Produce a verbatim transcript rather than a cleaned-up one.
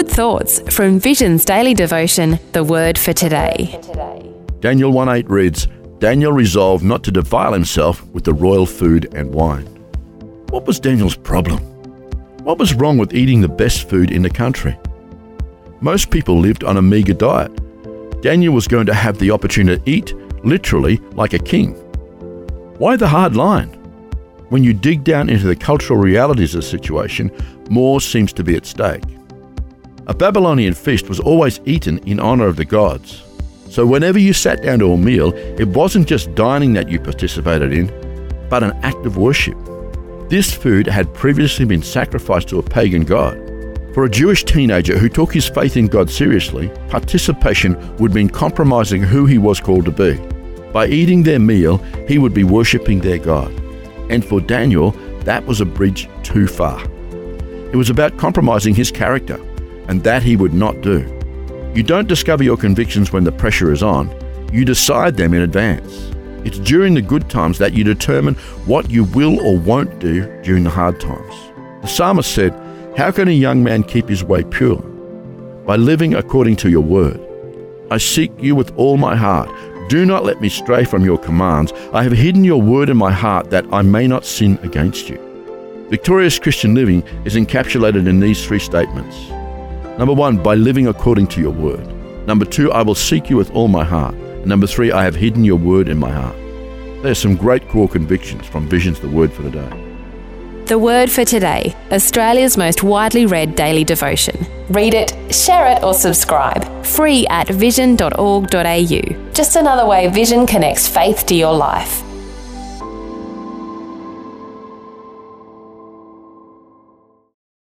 good thoughts from Vision's daily devotion, The Word for Today. Daniel one eight reads, Daniel resolved not to defile himself with the royal food and wine. What was Daniel's problem? What was wrong with eating the best food in the country? Most people lived on a meager diet. Daniel was going to have the opportunity to eat, literally, like a king. Why the hard line? When you dig down into the cultural realities of the situation, more seems to be at stake. A Babylonian feast was always eaten in honor of the gods. So whenever you sat down to a meal, it wasn't just dining that you participated in, but an act of worship. This food had previously been sacrificed to a pagan god. For a Jewish teenager who took his faith in God seriously, participation would mean compromising who he was called to be. By eating their meal, he would be worshipping their God. And for Daniel, that was a bridge too far. It was about compromising his character, and that he would not do. You don't discover your convictions when the pressure is on. You decide them in advance. It's during the good times that you determine what you will or won't do during the hard times. The psalmist said, "How can a young man keep his way pure? By living according to your word. I seek you with all my heart. Do not let me stray from your commands. I have hidden your word in my heart that I may not sin against you." Victorious Christian living is encapsulated in these three statements. Number one, by living according to your word. Number two, I will seek you with all my heart. And number three, I have hidden your word in my heart. There's some great core convictions from Vision's The Word for the Day. The Word for Today, Australia's most widely read daily devotion. Read it, share it or subscribe. Free at vision dot org dot a u. Just another way Vision connects faith to your life.